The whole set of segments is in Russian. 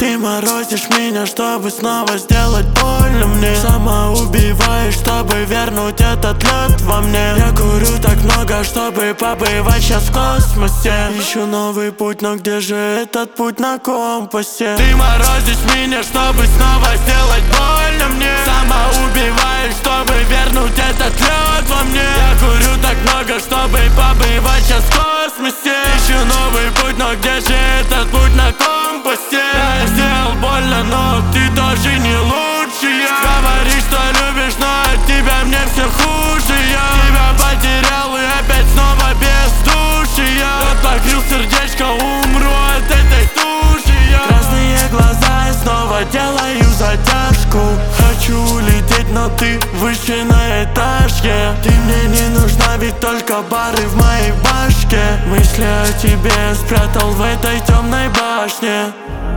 Ты морозишь меня, чтобы снова сделать больно мне. Сама убиваешь, чтобы вернуть этот лед во мне. Я курю так много, чтобы побывать сейчас в космосе. Ищу новый путь, но где же этот путь на компасе? Ты морозишь меня, чтобы снова сделать больно мне. Сама убиваешь, чтобы вернуть этот лед во мне. Я курю так много, чтобы побывать сейчас в космосе. Ищу новый путь, но где же этот путь на компасе? Я сделал больно, но ты тоже не лучшая. Говоришь, что любишь, но от тебя мне все хуже. Я тебя потерял и опять снова бездушия. Я покрыл сердечко, умру от этой туши. Красные глаза, я снова делаю затяжку. Хочу улететь, но ты выше на этаже. Ты мне не нужна, ведь только бары в моей башке. Мысли о тебе спрятал в этой темной башне.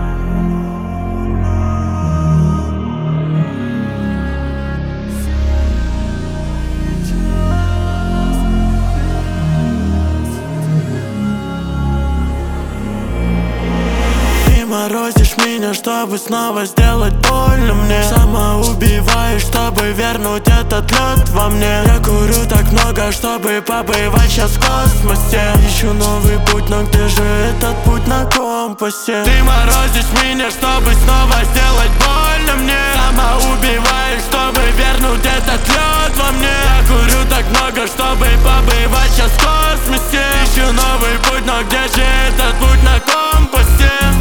Морозишь меня, чтобы снова сделать больно мне. Сама убиваешь, чтобы вернуть этот лед во мне. Я курю так много, чтобы побывать сейчас в космосе. Ищу новый путь, но где же этот путь на компасе? Ты морозишь меня, чтобы снова сделать больно мне. Сама убиваешь, чтобы вернуть этот лед во мне. Я курю так много, чтобы побывать сейчас в космосе. Ищу новый путь, но где же этот путь на компасе?